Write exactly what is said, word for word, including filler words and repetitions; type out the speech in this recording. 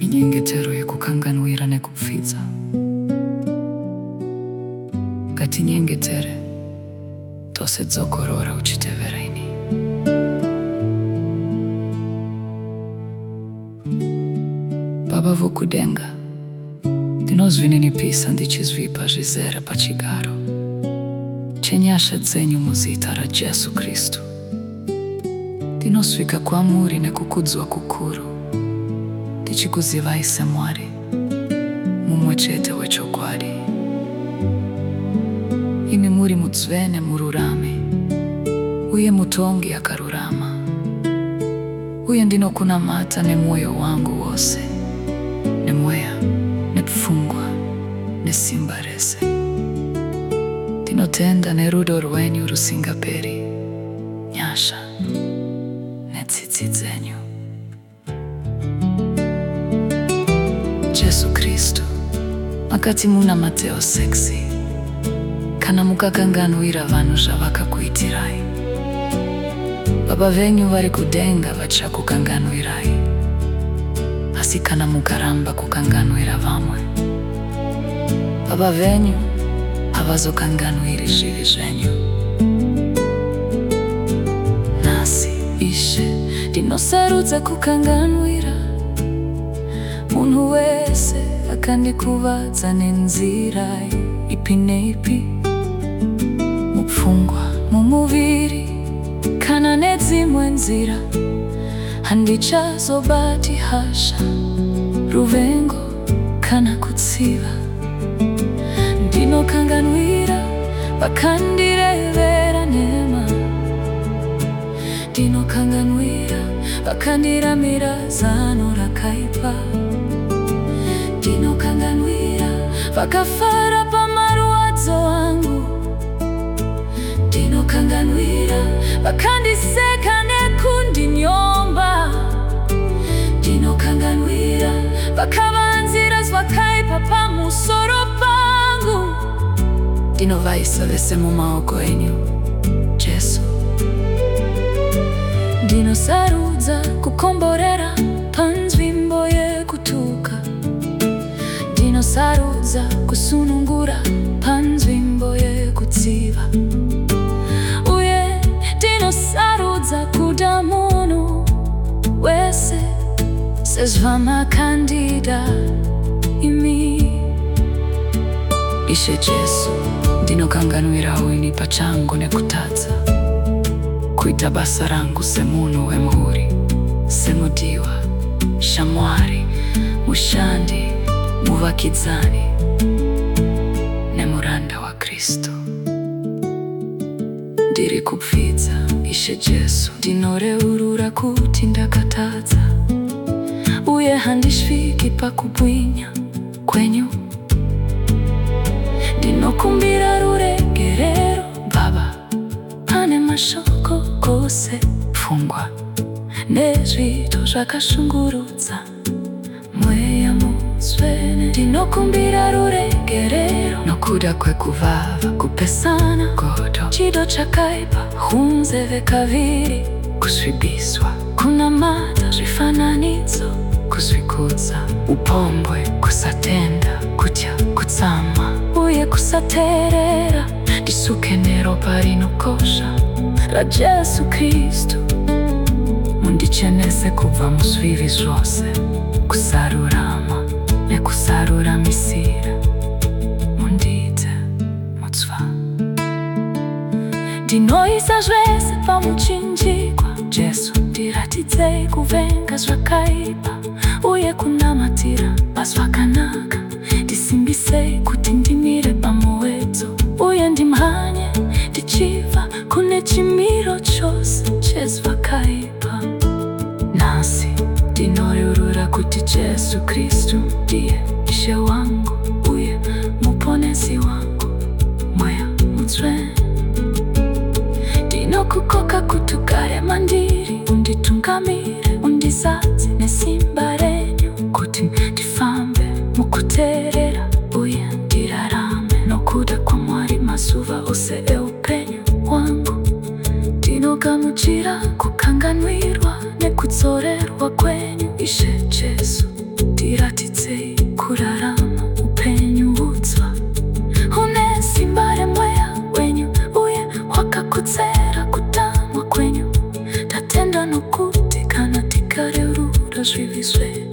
nyengetero yekukanganwira nekupfidza. Ngatinyengetere tose dzokorora uchitevera ini. Baba vokudenga, ndinozvininipisa ndichizvipa zvizere pachigaro chenyasha dzenyu muzita ra Jesu Kristu. Ndinosvika kwamuri nekukudzwa kukuru, ndichikuzivai seMwari mumwe chete wechokwadi. Imi muri mutsvene mururame, uye mutongi akarurama, uye ndinokunamata nemwoyo wangu wose, nemweya, nepfungwa, nesimba rese. Ndinotenda nerudo rwenyu rusingaperi, nyasha netsitsi dzenyu. Jesu Kristu, makati muna Mateo seksi, kana mukakanganwira vanhu zvavakakuitirai, Baba venyu vari kudenga vachakukanganwirai. Asi kana mukaramba kukanganwira vamwe, Baba venyu havazokanganwiri zvivi zvenyu. Nasi Ishe, ndinosarudza kukanganwira munhu wese akandikuvadza nenzira ipi neipi, mupfungwa, mumuviri, kana nedzimwe nzira. Handichazobati hasha, ruvengo, kana kutsiva. Ndinokanganwira vakandirevera nhema, ndinokanganwira vakandiramira zano rakaipa, ndinokanganwira vakafara pamarwadzo angu, ndinokanganwira vakandiseka nekundinyomba, ndinokanganwira vakavanzira zvakaipa pamusoro pangu. Ndinovaisa vese mumaoko enyu, Jesu. Ndinosarudza kukomborera panzvimbo yekutuka, ndinosarudza kusunungura panzvimbo yekutsiva, uye ndinosarudza kuda munhu wese sezvamakandida imi. Ishe Jesu, ndinokanganwirawo ini pachangu nekutadza, kuita basa rangu semunhu wemhuri, semudiwa, shamwari, mushandi, muvakidzani, nemuranda wa Kristu. Ndiri kupfidza, Ishe Jesu, ndinoreurura kuti ndakatadza, uye handisviki pakubwinya kwenyu. Ndinokumbira ruregerero, Baba, pane mashoko kose, pfungwa nezvito zvakashungurudza mweya mutsvene. Ndinokumbira ruregerero, nokuda kwekuvava, kupesana godo, chido chakaipa, hunzeve kaviri, kusvibiswa, kunamata zvifananidzo, kuzvikudza, upombwe, kusatenda, kutya, kutsama, uye kusateerera. Ndisuke neropa rinokosha ra Jesu Kristu, mundichenese kubva muzvivi zvose, kusarurama nekusaruramisira. Mundiite mutsva. Ndinoisa zvese pamuchinjikwa, Jesu, ndiratidzei kuvenga zvakaipa, uye kunamatira pazvakanaka. Ndisimbisei kuti ndimire pamuwedzo, uye ndimhanye ndichiva kune chimiro chose chezvakaipa. Nasi ndinoreurura kuti Jesu Kristu ndiye Ishe wangu, uye muponesi wangu, mweya mutsvene. Ndinokukoka kuti ugare mandiri, unditungamire, undizadze nesimba renyu, kuti ndifambe mukuteerera, uye ndirarame nokuda kwaMwari mazuva ose eupenyu hwangu. Ndinogamuchira kukanganwirwa nekudzorerwa kwenyu, Ishe Jesu, ndira no kuti kana tikarerura zviviswe